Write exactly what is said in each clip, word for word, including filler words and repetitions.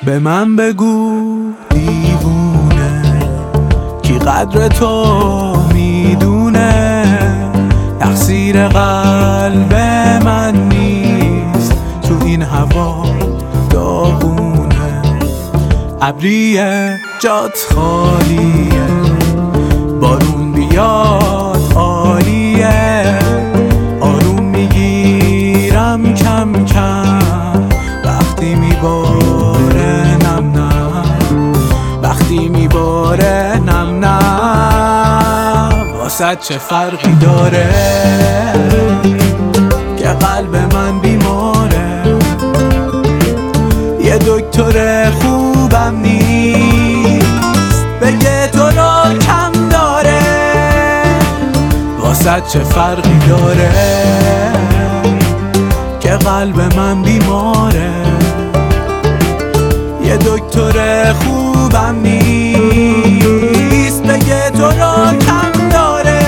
به من بگو دیوونه کی قدر تو میدونه، تقصیر قلب من نیست، تو این هوا داغونه. ابریه جات خالیه، بارون بیاد عالیه، آروم میگیرم کم کم وقتی میباره نم نم، وقتی میباره نم نم. واسه چه فرقی داره که قلب من بیماره، یه دکتر خوبم نیست بگه تو رو کم داره. واسه چه فرقی داره که قلب من بیماره، یه دکتر خوبم نیست بگه تو رو کم داره،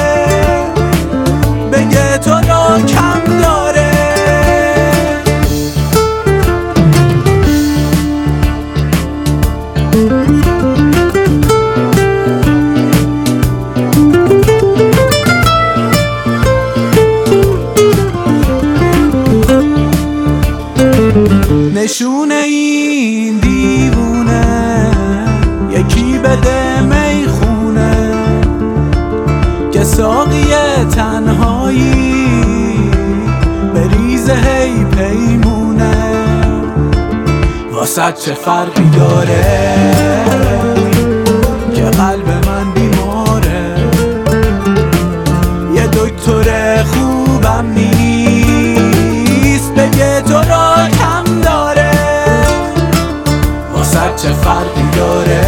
بگه تو رو کم داره. نشونه این دیوونه یکی بده میخونه، که ساقی تنهایی بریزه هی پیمونه. واسه چه فرقی داره که قلب من بیماره، یه دکتر خوبم نیست بگه تو رو کم داره. واسه چه فرقی داره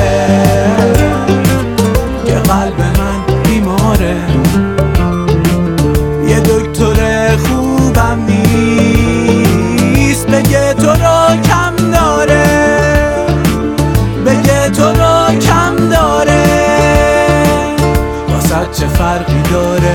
که قلب من بیماره، یه دکتر خوبم نیست بگه تو رو کم داره، بگه تو رو کم داره. واسه چه فرقی داره